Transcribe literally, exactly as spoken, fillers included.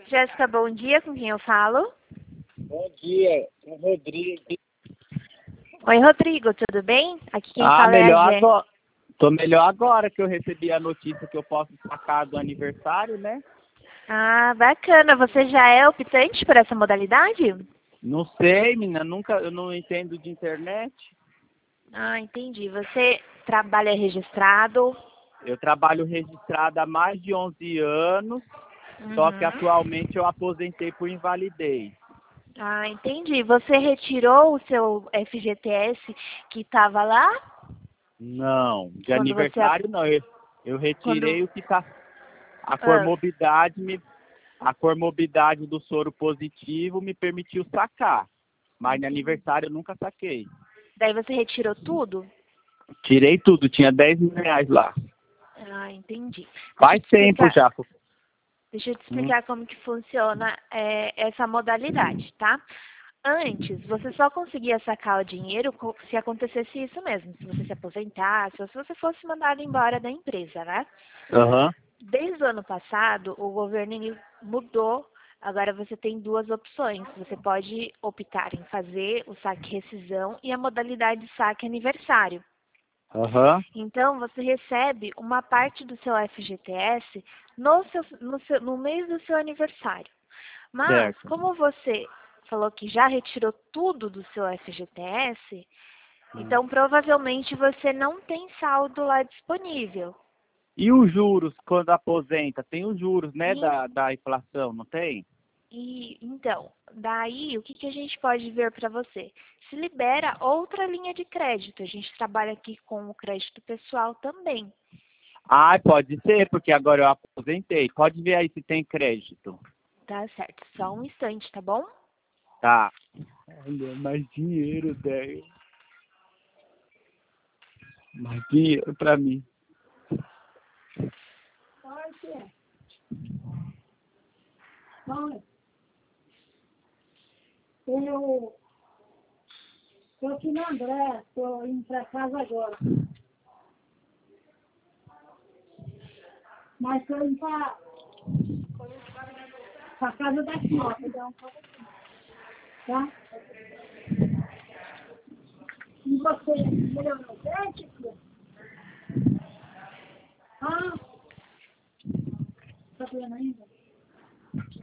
Jéssica, bom dia. Com quem eu falo? Bom dia, é o Rodrigo. Oi, Rodrigo, tudo bem? Aqui quem Ah, fala é a melhor Jé. agora. Tô melhor agora que eu recebi a notícia que eu posso sacar do aniversário, né? Ah, bacana. Você já é optante por essa modalidade? Não sei, menina, nunca, eu não entendo de internet. Ah, entendi. Você trabalha registrado? Eu trabalho registrado há mais de onze anos, só que Uhum. atualmente eu aposentei por invalidez. Ah, entendi. Você retirou o seu F G T S que estava lá? Não, de Quando você... aniversário não, eu, eu Quando... retirei o que tá, a Ah, comorbidade me, a comorbidade do soro positivo me permitiu sacar, mas no entendi. aniversário eu nunca saquei. Daí você retirou tudo? Tirei tudo, tinha dez mil reais lá. Ah, entendi. Deixa eu Faz te tempo explicar. já. Deixa eu te Hum, explicar como que funciona é, essa modalidade, tá? Antes, você só conseguia sacar o dinheiro co- se acontecesse isso mesmo, se você se aposentasse ou se você fosse mandado embora da empresa, né? Aham, Desde o ano passado, o governo ele mudou. Agora você tem duas opções. Você pode optar em fazer o saque rescisão e a modalidade saque aniversário. aham, Então, você recebe uma parte do seu F G T S no, seu, no, seu, no mês do seu aniversário. Mas, certo. como você falou que já retirou tudo do seu F G T S, Hum. então provavelmente você não tem saldo lá disponível. E os juros quando aposenta? Tem os juros, né, E, da, da inflação, não tem? e então, daí o que, que a gente pode ver para você? Se libera outra linha de crédito. A gente trabalha aqui com o crédito pessoal também. Ah, pode ser, porque agora eu aposentei. Pode ver aí se tem crédito. Tá certo? Só um instante, tá bom? Tá. Olha, mais dinheiro, velho. Mais dinheiro pra mim. Eu estou aqui no André, estou indo para casa agora. Mas estou indo para a casa da senhora, então, tá? E você, melhorou sete, filha? Ah, está vendo ainda?